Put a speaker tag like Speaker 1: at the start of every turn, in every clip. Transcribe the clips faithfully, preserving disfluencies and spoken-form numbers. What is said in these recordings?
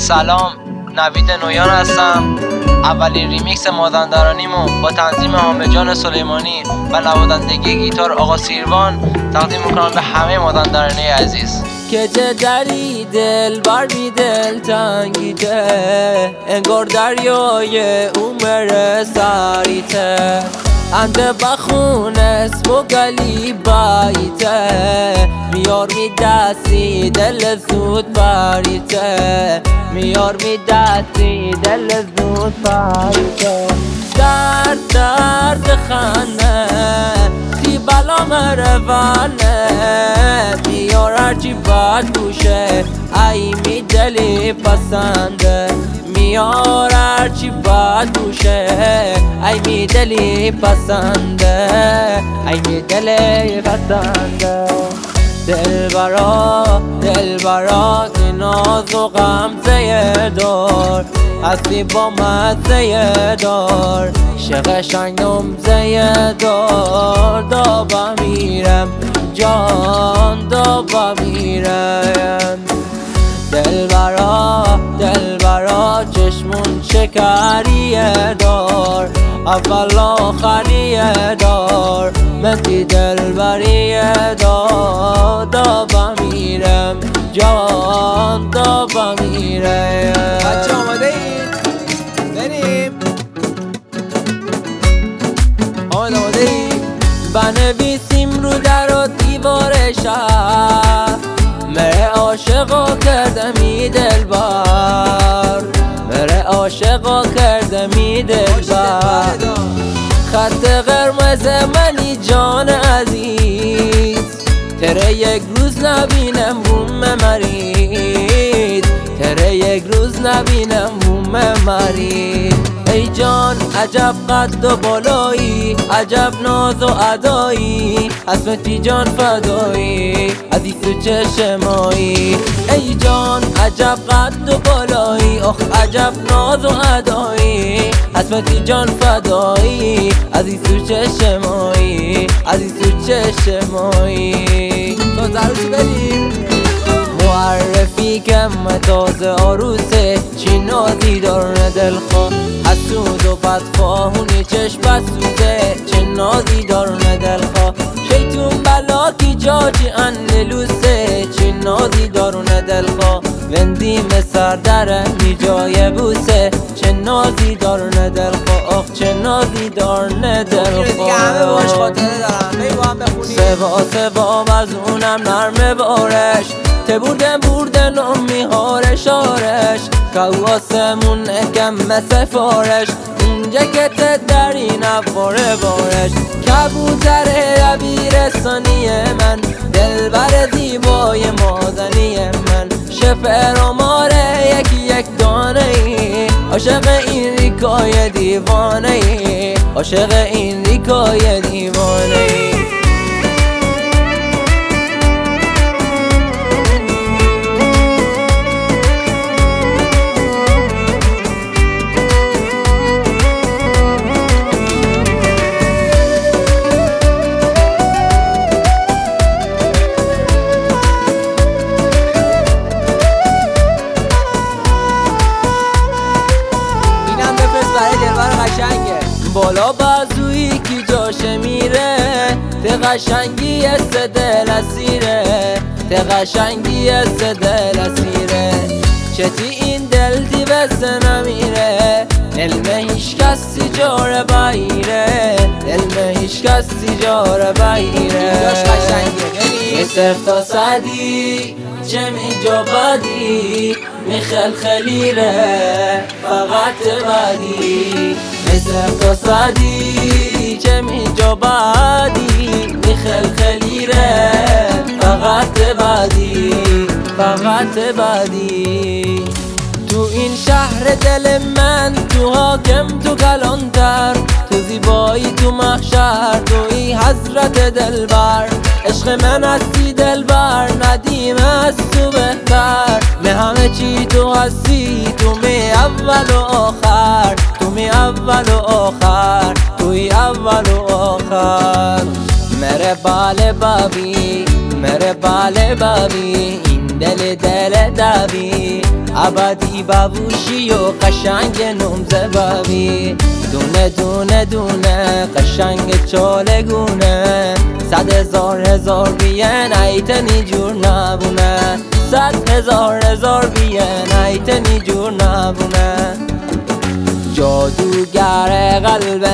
Speaker 1: سلام، نوید نویان هستم. اولین ریمیکس مازندرانیمو با تنظیم حامد جان سلیمانی و نوازندگی گیتار آقا سیروان تقدیم میکنم به همه مازندرانی عزیز.
Speaker 2: که چه دری دل بر بی دل تنگیده، انگار دریای عمر سریته، انت بخون اسم و گلی بایته، میار می دستی دل زود پریته، میار می دستی دل زود پریته. درد درد خانه تی بلا مروانه، میار هرچی بد گوشه ای می دلی پسنده، میار هرچی بد گوشه ای می دلی پسنده، ای می دلی پسنده. دل برا دل برا تی ناز و غمزه دار، هستی با مزه دار، شق شنگم زه دار، دابا میرم جان دابا میرم. دل برا دل برا چشمون شکریه دار، اول آخریه دار، منتی دل بریه دار، دابا میرم جان دابا میرم.
Speaker 3: بچه آماده اید؟ بریم. آماده آماده اید؟
Speaker 2: بنویسیم رو در و دیوار شهر، مره عاشقا کردمی دلبر، مره عاشقا کردمی دلبر. خط قرمز منی جان عزیز، تره یک روز نبینم بوم مرید، تره یک روز نبینم بوم مرید. ای جان عجب قد و بالایی، عجب ناز و ادایی، اسمتی جان فدایی عزیز و چشمایی. ای جان عجب قد و بالایی، آخ عجب ناز و ادایی، اسمتی جان فدایی عزیز و چشمایی، عزیز و چشمایی.
Speaker 3: تا زروسی بریم.
Speaker 2: معرفی که تازه عروسه، چی نازی دارن دلخواه، حسود و بدخواهونی چشم بسوده، چه نازی دارن دلخواه. شیطون بلا کی جاجی اندلوسه، چی نازی دارن دلخواه. وندیم سردره می جای بوسه، چه نازی دارن دلخواه، آخ چه نازی دارن دلخواه.
Speaker 3: دیگه همه باش خاطره دارم، بی با هم بخونیم.
Speaker 2: سوا سوا از اونم نرمه بارش، ته بردن بردن و میهارش آرش، که او آسمون کم سفارش، اونجا که ته در این افاره بارش. کبوتر دبیرستانی من، دلبر زیبای مازنی من، شفر و ماره یکی یک دانه ای، عاشق این ریکای دیوانه ای، عاشق این ریکای دیوانه ای. بالا بازویی کی جاشه میره، ته قشنگی است دل اسیره، ته قشنگی است دل اسیره. چتی این دل دیوسته نمیره، علم هیچ کسی جاره بایره، علم هیچ کسی جاره بایره.
Speaker 3: جاش قشنگه
Speaker 2: یه صرف تا صدی چه می جا بدی، می خلخلیره فقط بدی. صرف تا صدی چه می جا بدی، می خلخلیره فقط بدی، فقط بدی. تو این شهر دل من، تو حاکم تو کلانتر، تو زیبایی تو محشر، توی حضرت دلبر. عشق من هستی دلبر، ندیم از تو بهتر، می همه چی تو هستی، تو می اول و آخر، تو می اول و آخر، توی اول و آخر. میرے بالے بابی میرے بالے بابی، این دل دل دبی ابدی ببوشی و قشنگ نمزه ببی دونه دونه دونه قشنگ چالگونه صد هزار هزار بیان ایتنی جور نبونه صد هزار هزار بیان ایتنی جور نبونه جادوگر قلب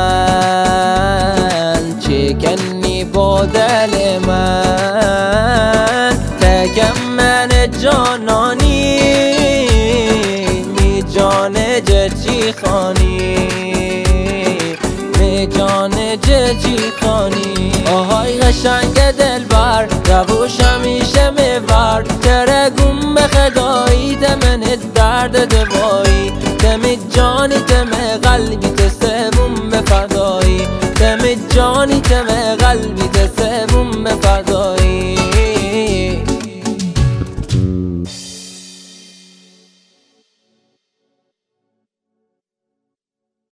Speaker 2: من چکنی با دل من تکم من جانانی می جان جچی خانی می جان جچی خانی آهای قشنگ دلبر روش همیشه میبر ترگم به خدایی تمن درد دوایی تم جانی تم قلبی